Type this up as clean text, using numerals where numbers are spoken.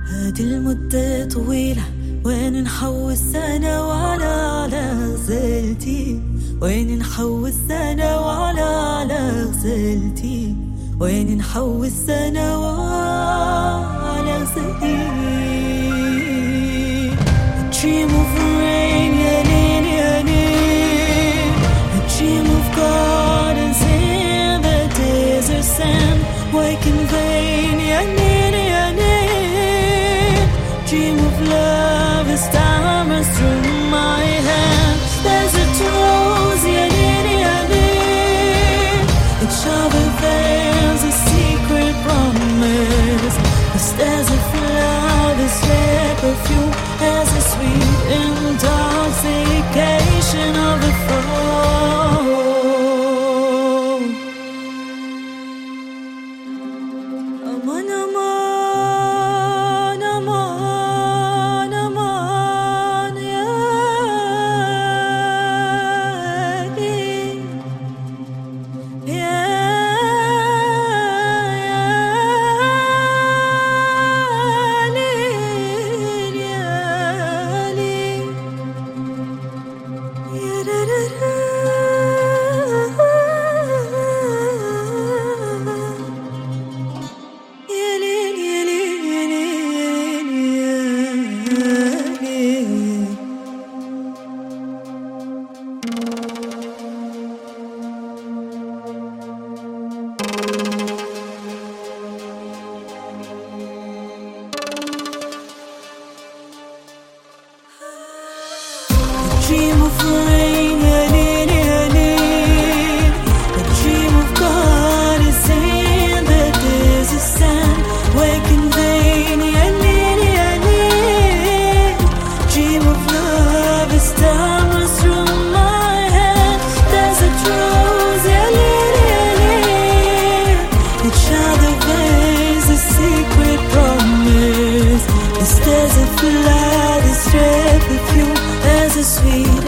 هذه المدة طويلة، وين نحول سنة وعلى غزلتي، وين نحول سنة وعلى غزلتي، وين نحول سنة وعلى غزلتي. A dream of rain, يا ليل يا ليل. A dream of gardens in the desert sand, wake in vain, يا ليل يا ليل. Dream of love as time runs through my hands. Desert rose, يا ليل يا ليل. Each other veils a secret promise. This desert flower, this red perfume has a sweet intoxication of the fall. Aman, aman, aman, aman, ya lil, ya lil, ya lil. Dream of rain, ya lil, ya lil. A dream of God is in the desert sand, wake in vain, ya lil, ya lil. Dream of love as time runs through my hands. Desert rose, ya lil, ya lil. Each other veils a secret promise. This desert flower, this red perfume has a sweet